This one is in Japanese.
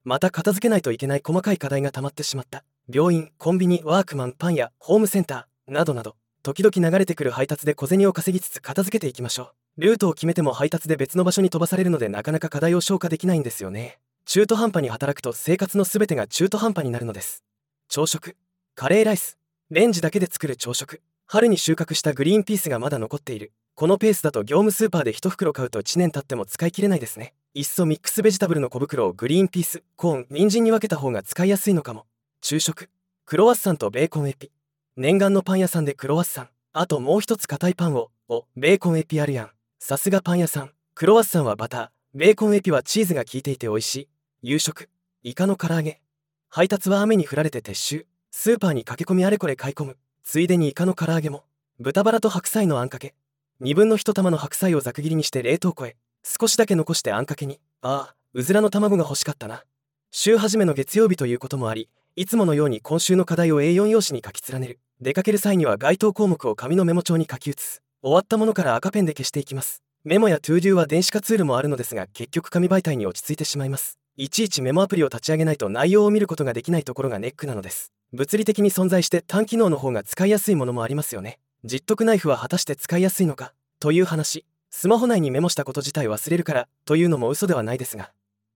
また片付けないといけない細かい課題が溜まってしまった。病院、コンビニ、ワークマン、パン屋、ホームセンターなどなど、時々流れてくる配達で小銭を稼ぎつつ片付けていきましょう。ルートを決めても配達で別の場所に飛ばされるのでなかなか課題を消化できないんですよね。中途半端に働くと生活の全てが中途半端になるのです。朝食、カレーライス、レンジだけで作る朝食。春に収穫したグリーンピースがまだ残っている。このペースだと業務スーパーで1袋買うと1年経っても使い切れないですね。いっそミックスベジタブルの小袋をグリーンピース、コーン、人参に分けた方が使いやすいのかも。昼食、クロワッサンとベーコンエピ。念願のパン屋さんでクロワッサン、あともう一つ硬いパンを、ベーコンエピあるやん。さすがパン屋さん。クロワッサンはバター、ベーコンエピはチーズが効いていて美味しい。夕食、イカの唐揚げ。配達は雨に降られて撤収。スーパーに駆け込みあれこれ買い込む。ついでにイカの唐揚げも。豚バラと白菜のあんかけ。1/2の1玉の白菜をざく切りにして冷凍庫へ。少しだけ残してあんかけに。うずらの卵が欲しかったな。週始めの月曜日ということもあり、いつものように今週の課題を A4 用紙に書き連ねる。出かける際には該当項目を紙のメモ帳に書き写す。終わったものから赤ペンで消していきます。メモやトゥードゥは電子化ツールもあるのですが、結局紙媒体に落ち着いてしまいます。いちいちメモアプリを立ち上げないと内容を見ることができないところがネックなのです。物理的に存在して単機能の方が使いやすいものもありますよね。実得ナイフは果たして使いやすいのかという話。スマホ内にメモしたこと自体忘れるからというのも嘘ではないですが、